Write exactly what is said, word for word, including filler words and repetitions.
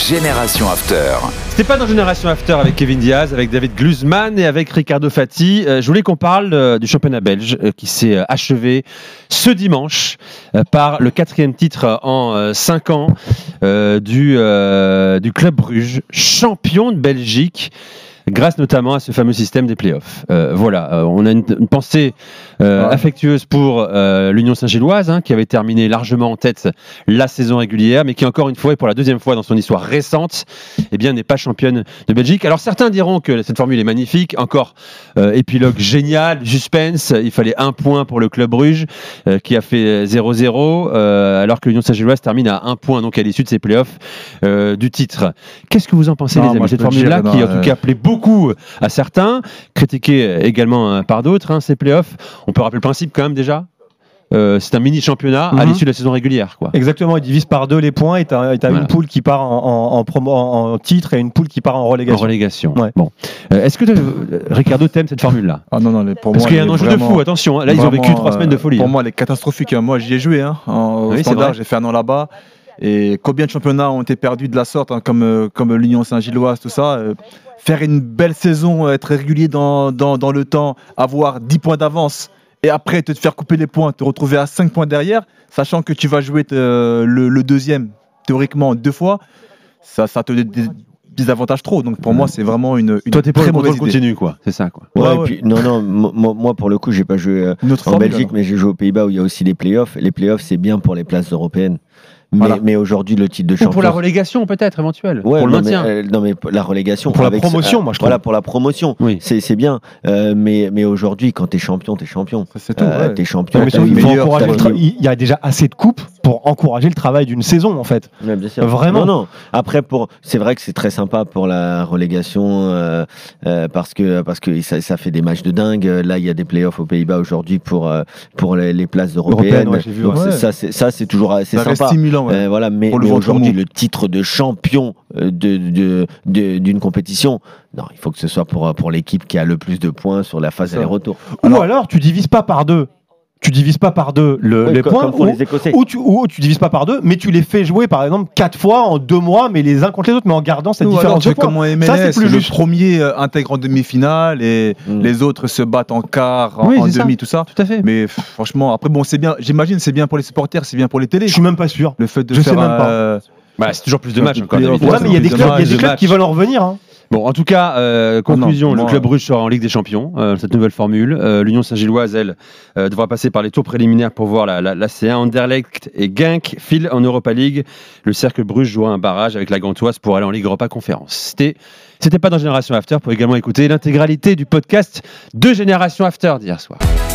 Génération After. C'était pas dans Génération After avec Kevin Diaz, avec David Gluzman et avec Ricardo Fati. Euh, je voulais qu'on parle euh, du championnat belge euh, qui s'est euh, achevé ce dimanche euh, par le quatrième titre en euh, cinq ans euh, du, euh, du Club Bruges, champion de Belgique. Grâce notamment à ce fameux système des playoffs. Euh, voilà, euh, on a une, une pensée euh, ouais. affectueuse pour euh, l'Union Saint-Gilloise, hein, qui avait terminé largement en tête la saison régulière, mais qui encore une fois et pour la deuxième fois dans son histoire récente, eh bien n'est pas championne de Belgique. Alors certains diront que cette formule est magnifique, encore euh, épilogue génial, suspense. Il fallait un point pour le Club Bruges, euh, qui a fait zéro zéro, euh, alors que l'Union Saint-Gilloise termine à un point donc à l'issue de ses playoffs euh, du titre. Qu'est-ce que vous en pensez, non, les amis, cette formule-là qui en tout cas plaît beaucoup beaucoup à certains, critiqué également par d'autres, hein, ces playoffs. On peut rappeler le principe quand même déjà. Euh, c'est un mini-championnat mm-hmm. à l'issue de la saison régulière, quoi. Exactement, il divise par deux les points et tu as voilà. une poule qui part en, en, en, promo, en, en titre et une poule qui part en relégation. En relégation. Ouais. Bon. Euh, est-ce que euh, Ricardo t'aime cette formule-là? Ah non, non, les, pour Parce moi, qu'il y a un enjeu de fou, attention. Hein. Là, ils ont vécu trois semaines de folie. Pour hein. moi, elle est catastrophique. Moi, j'y ai joué. Hein, en oui, standard, j'ai fait un an là-bas. Et combien de championnats ont été perdus de la sorte, hein, comme, euh, comme l'Union Saint-Gilloise, tout ça. Euh, faire une belle saison, être régulier dans, dans, dans le temps, avoir dix points d'avance et après te faire couper les points, te retrouver à cinq points derrière, sachant que tu vas jouer te, le, le deuxième théoriquement deux fois, ça, ça te désavantage trop. Donc pour mmh. moi, c'est vraiment une, une Toi, t'es très pas mauvaise idée. Continue, quoi. C'est ça, quoi. Ouais, ouais, ouais. Et puis, non, non, moi, moi, pour le coup, j'ai pas joué euh, en formule, Belgique, alors. Mais j'ai joué aux Pays-Bas où il y a aussi des playoffs. Les playoffs, c'est bien pour les places européennes. Mais, voilà. mais aujourd'hui, le titre de champion. Ou pour la relégation, peut-être, éventuelle. Ouais, pour le non, maintien. Mais, euh, non, mais la relégation. Pour avec, la promotion, euh, moi, je trouve. Voilà, pour la promotion. Oui. C'est, c'est bien. Euh, mais, mais aujourd'hui, quand t'es champion, t'es champion. Ça, c'est tout. Euh, ouais. T'es champion. Ouais, mais il, faut encourager le tra- il y a déjà assez de coupes pour encourager le travail d'une saison, en fait. Ouais, bien sûr. Vraiment. Non, non. Après, pour, c'est vrai que c'est très sympa pour la relégation euh, euh, parce que, parce que ça, ça fait des matchs de dingue. Là, il y a des playoffs aux Pays-Bas aujourd'hui pour, euh, pour les, les places européennes. Européenne, ouais, j'ai vu, Donc, ouais. c'est, ça, c'est, ça, c'est toujours assez ça sympa. Stimulant, ouais. euh, voilà, mais, mais aujourd'hui, le titre de champion de, de, de, d'une compétition, non, il faut que ce soit pour, pour l'équipe qui a le plus de points sur la phase aller-retour. Ou alors, alors tu divises pas par deux. Tu divises pas par deux le, oui, les comme, points, comme pour ou, les Écossais. Ou tu, ou tu divises pas par deux, mais tu les fais jouer par exemple quatre fois en deux mois, mais les uns contre les autres, mais en gardant cette ou différence alors, de points. Comme en M L S, ça, c'est plus le juste. Premier euh, intègre en demi-finale et mm. les autres se battent en quart, en, oui, en demi, ça. tout ça. Tout à fait. Mais pff, franchement, après bon, c'est bien. J'imagine c'est bien pour les supporters, c'est bien pour les télés. Je suis même pas sûr. Le fait de je faire sais même pas. Euh, bah, c'est toujours plus de matchs encore. Ouais, mais il y a des clubs, il y a des clubs qui veulent en revenir. Hein. Bon, en tout cas, euh, conclusion, ah non, le Club Bruges sera en Ligue des Champions, euh, cette nouvelle formule. Euh, L'Union Saint-Gilloise, elle, euh, devra passer par les tours préliminaires pour voir la, la, la C un. Anderlecht et Genk filent en Europa League. Le Cercle Bruges jouera un barrage avec la Gantoise pour aller en Ligue Europa Conférence. C'était, c'était pas dans Génération After, pour également écouter l'intégralité du podcast de Génération After d'hier soir.